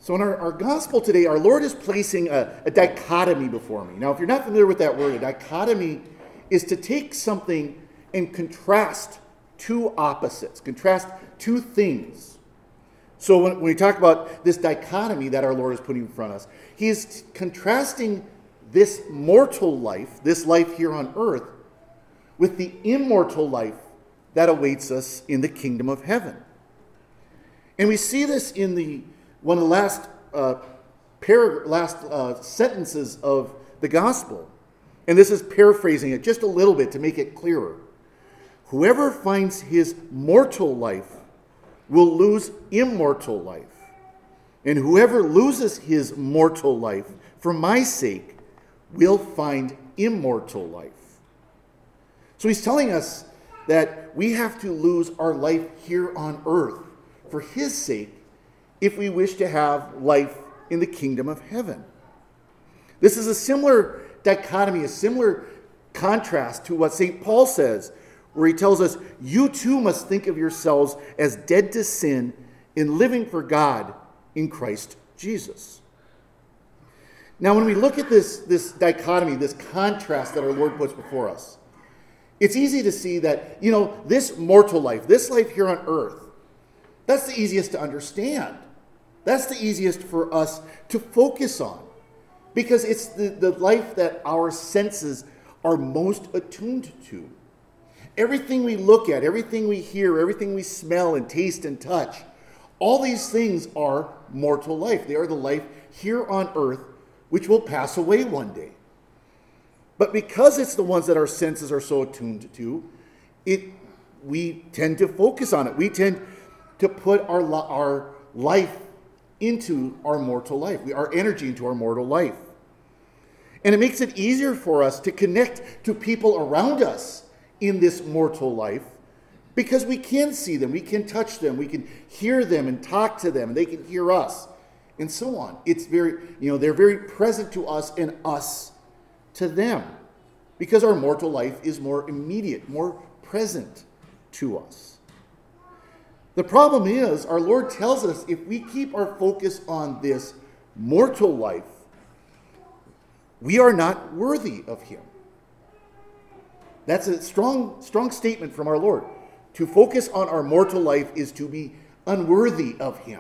So in our gospel today, our Lord is placing a dichotomy before me. Now, if you're not familiar with that word, a dichotomy is to take something and contrast two opposites, contrast two things. So when we talk about this dichotomy that our Lord is putting in front of us, he is contrasting this mortal life, this life here on earth, with the immortal life that awaits us in the kingdom of heaven. And we see this in one of the last sentences of the gospel. And this is paraphrasing it just a little bit to make it clearer. Whoever finds his mortal life will lose immortal life. And whoever loses his mortal life for my sake will find immortal life. So he's telling us that we have to lose our life here on earth for his sake if we wish to have life in the kingdom of heaven. This is a similar dichotomy, a similar contrast to what St. Paul says, where he tells us, you too must think of yourselves as dead to sin and living for God in Christ Jesus. Now, when we look at this dichotomy, this contrast that our Lord puts before us, it's easy to see that, this mortal life, this life here on earth, that's the easiest to understand. That's the easiest for us to focus on, because it's the life that our senses are most attuned to. Everything we look at, everything we hear, everything we smell and taste and touch, all these things are mortal life. They are the life here on earth, which will pass away one day. But because it's the ones that our senses are so attuned to, we tend to focus on it. We tend to put our life into our mortal life, our energy into our mortal life. And it makes it easier for us to connect to people around us in this mortal life, because we can see them, we can touch them, we can hear them and talk to them, and they can hear us, and so on. It's very, they're very present to us and us to them, because our mortal life is more immediate, more present to us. The problem is, our Lord tells us if we keep our focus on this mortal life, we are not worthy of him. That's a strong statement from our Lord. To focus on our mortal life is to be unworthy of him.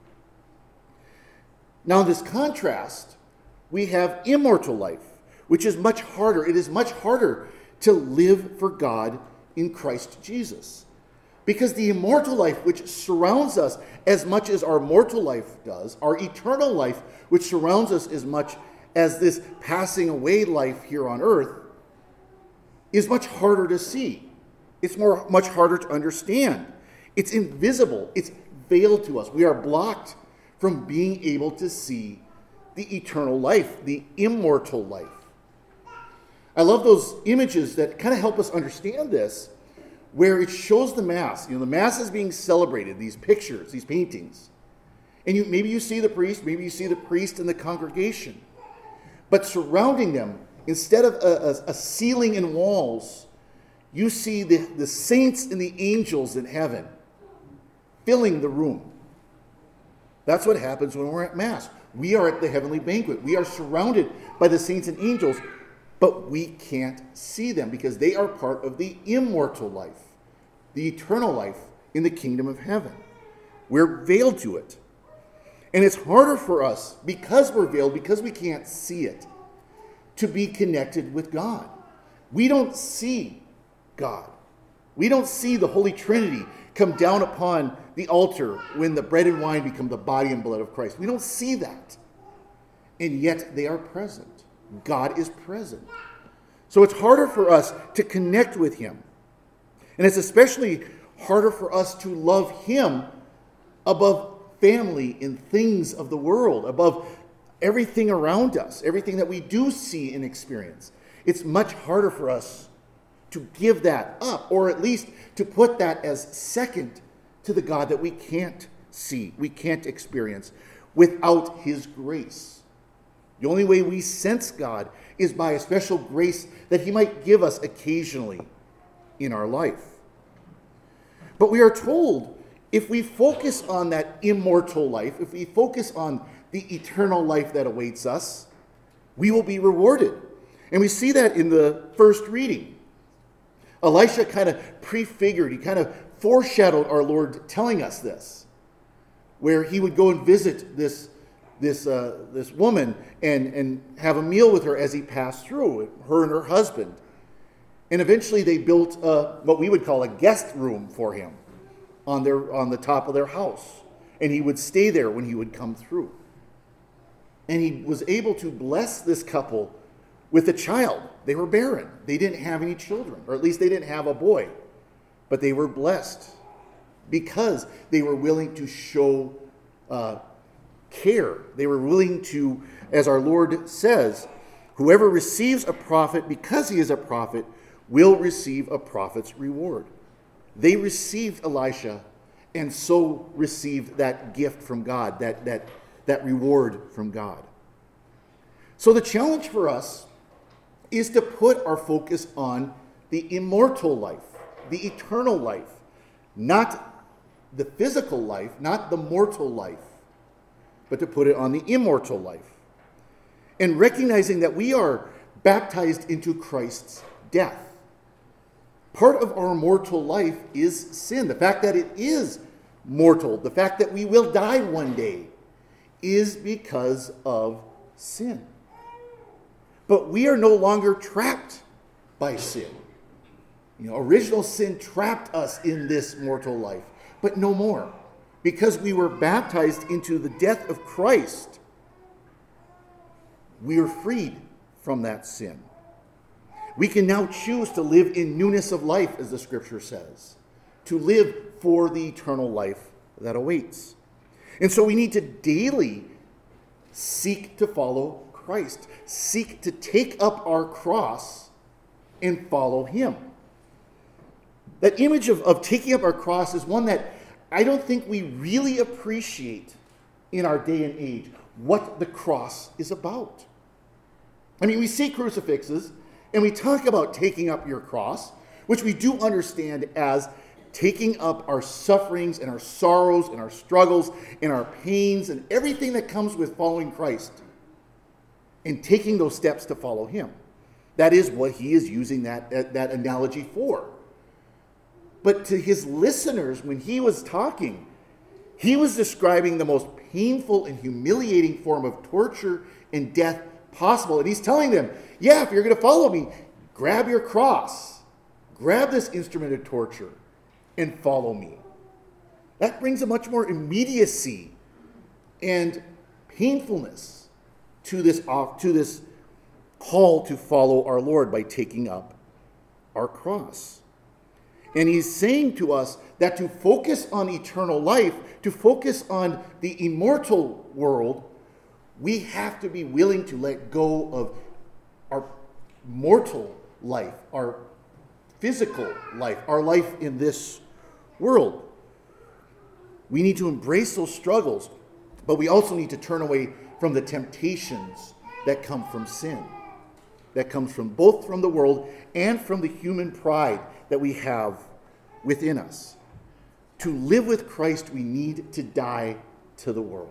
Now, in this contrast, we have immortal life, which is much harder. It is much harder to live for God in Christ Jesus. Because the immortal life, which surrounds us as much as our mortal life does, our eternal life, which surrounds us as much as this passing away life here on earth, is much harder to see. It's much harder to understand. It's invisible. It's veiled to us. We are blocked from being able to see the eternal life, the immortal life. I love those images that kind of help us understand this, where it shows the Mass. The Mass is being celebrated, these pictures, these paintings. And maybe you see the priest and the congregation. But surrounding them, instead of a ceiling and walls, you see the saints and the angels in heaven filling the room. That's what happens when we're at Mass. We are at the heavenly banquet. We are surrounded by the saints and angels, but we can't see them because they are part of the immortal life, the eternal life in the kingdom of heaven. We're veiled to it. And it's harder for us, because we're veiled, because we can't see it, to be connected with God. We don't see God. We don't see the Holy Trinity come down upon the altar when the bread and wine become the body and blood of Christ. We don't see that. And yet they are present. God is present. So it's harder for us to connect with him. And it's especially harder for us to love him above family and things of the world, above everything around us, everything that we do see and experience. It's much harder for us to give that up, or at least to put that as second to the God that we can't see, we can't experience without his grace. The only way we sense God is by a special grace that he might give us occasionally in our life. But we are told if we focus on that immortal life, if we focus on the eternal life that awaits us, we will be rewarded. And we see that in the first reading. Elisha kind of prefigured, he kind of foreshadowed our Lord telling us this, where he would go and visit this woman and have a meal with her as he passed through, her and her husband. And eventually they built what we would call a guest room for him on the top of their house. And he would stay there when he would come through. And he was able to bless this couple with a child. They were barren. They didn't have any children, or at least they didn't have a boy. But they were blessed because they were willing to show care. They were willing to, as our Lord says, whoever receives a prophet because he is a prophet will receive a prophet's reward. They received Elisha and so received that gift from God, that reward from God. So the challenge for us is to put our focus on the immortal life, the eternal life, not the physical life, not the mortal life, but to put it on the immortal life. And recognizing that we are baptized into Christ's death. Part of our mortal life is sin. The fact that it is mortal, the fact that we will die one day, is because of sin. But we are no longer trapped by sin. Original sin trapped us in this mortal life, but no more. Because we were baptized into the death of Christ, we are freed from that sin. We can now choose to live in newness of life, as the scripture says, to live for the eternal life that awaits. And so we need to daily seek to follow Christ, seek to take up our cross and follow him. That image of taking up our cross is one that I don't think we really appreciate in our day and age, what the cross is about. I mean, we see crucifixes, and we talk about taking up your cross, which we do understand as taking up our sufferings and our sorrows and our struggles and our pains and everything that comes with following Christ and taking those steps to follow him. That is what he is using that analogy for. But to his listeners, when he was talking, he was describing the most painful and humiliating form of torture and death possible. And he's telling them, yeah, if you're going to follow me, grab your cross, grab this instrument of torture, and follow me. That brings a much more immediacy and painfulness to this call to follow our Lord by taking up our cross. And he's saying to us that to focus on eternal life, to focus on the immortal world, we have to be willing to let go of our mortal life, our physical life, our life in this world. We need to embrace those struggles, but we also need to turn away from the temptations that come from sin, that comes from both from the world and from the human pride that we have within us. To live with Christ, we need to die to the world.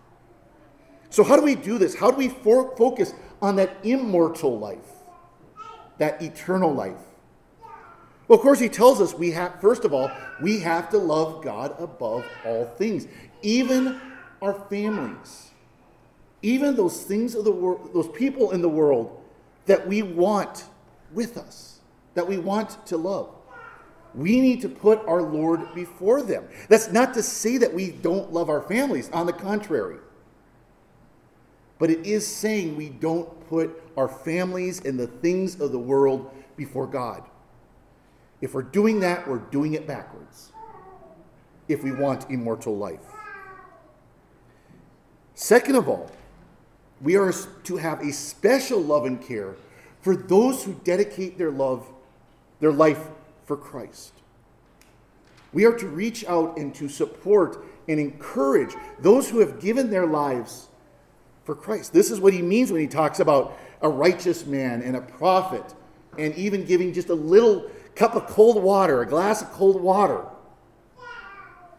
So how do we do this? How do we focus on that immortal life, that eternal life? Well, of course, he tells us we have to love God above all things, even our families, even those things of the world, those people in the world that we want with us, that we want to love. We need to put our Lord before them. That's not to say that we don't love our families. On the contrary. But it is saying we don't put our families and the things of the world before God. If we're doing that, we're doing it backwards. If we want immortal life. Second of all, we are to have a special love and care for those who dedicate their life for Christ. We are to reach out and to support and encourage those who have given their lives for Christ. This is what he means when he talks about a righteous man and a prophet, and even giving just a little cup of cold water, a glass of cold water,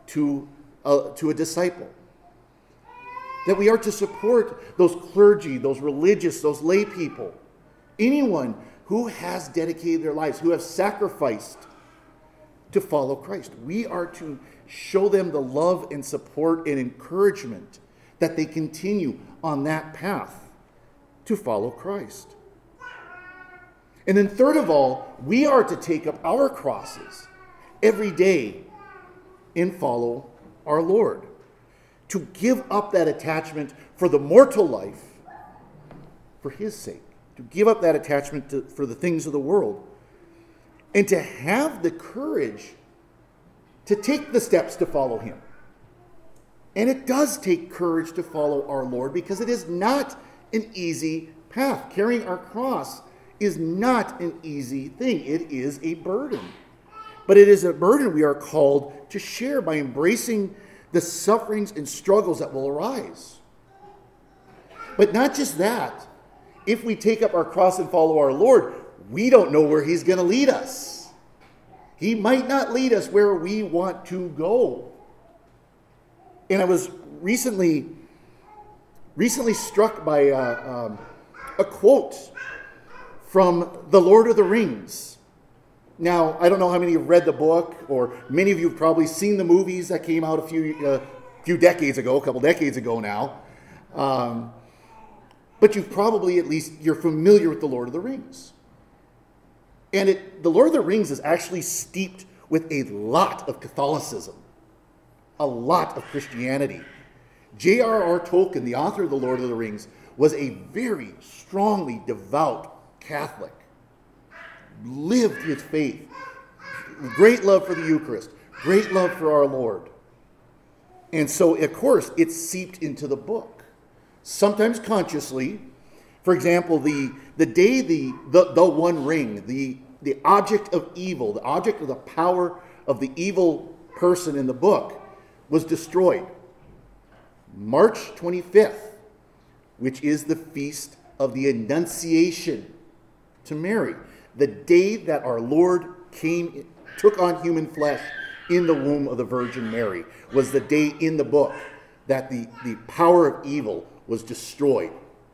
to a disciple. That we are to support those clergy, those religious, those lay people, anyone who has dedicated their lives, who have sacrificed to follow Christ. We are to show them the love and support and encouragement that they continue on that path to follow Christ. And then third of all, we are to take up our crosses every day and follow our Lord. To give up that attachment for the mortal life for his sake. To give up that attachment for the things of the world. And to have the courage to take the steps to follow him. And it does take courage to follow our Lord because it is not an easy path. Carrying our cross is not an easy thing. It is a burden. But it is a burden we are called to share by embracing the sufferings and struggles that will arise. But not just that. If we take up our cross and follow our Lord, we don't know where he's going to lead us. He might not lead us where we want to go. And I was recently struck by a quote from The Lord of the Rings. Now, I don't know how many have read the book, or many of you have probably seen the movies that came out a couple decades ago now. But you've probably, at least, you're familiar with The Lord of the Rings. And The Lord of the Rings is actually steeped with a lot of Catholicism, a lot of Christianity. J.R.R. Tolkien, the author of The Lord of the Rings, was a very strongly devout Catholic. Lived his faith. Great love for the Eucharist. Great love for our Lord. And so, of course, it's seeped into the book. Sometimes consciously. For example, the day the One Ring, the object of evil, the object of the power of the evil person in the book, was destroyed. March 25th, which is the feast of the Annunciation to Mary. The day that our Lord took on human flesh in the womb of the Virgin Mary, was the day in the book that the power of evil was destroyed.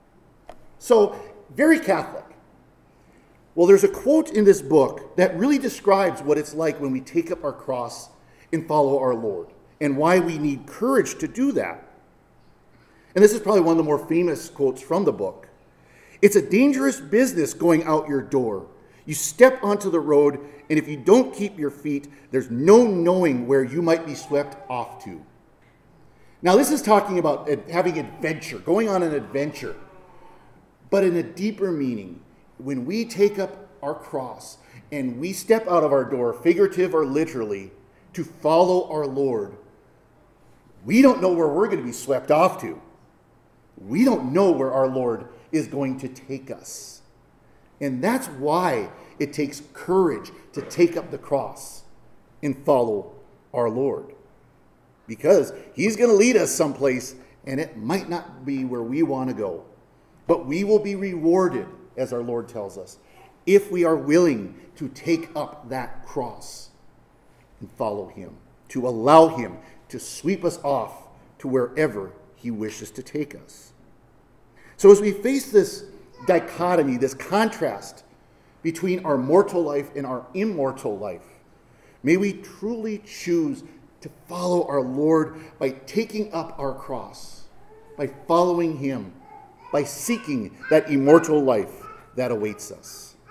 So, very Catholic. Well, there's a quote in this book that really describes what it's like when we take up our cross and follow our Lord, and why we need courage to do that. And this is probably one of the more famous quotes from the book. It's a dangerous business going out your door. You step onto the road, and if you don't keep your feet, there's no knowing where you might be swept off to. Now, this is talking about having adventure, going on an adventure. But in a deeper meaning, when we take up our cross and we step out of our door, figurative or literally, to follow our Lord, we don't know where we're going to be swept off to. We don't know where our Lord is going to take us. And that's why it takes courage to take up the cross and follow our Lord. Because he's going to lead us someplace, and it might not be where we want to go. But we will be rewarded, as our Lord tells us, if we are willing to take up that cross and follow him, to allow him to sweep us off to wherever he wishes to take us. So as we face this dichotomy, this contrast between our mortal life and our immortal life, may we truly choose to follow our Lord by taking up our cross, by following him, by seeking that immortal life that awaits us.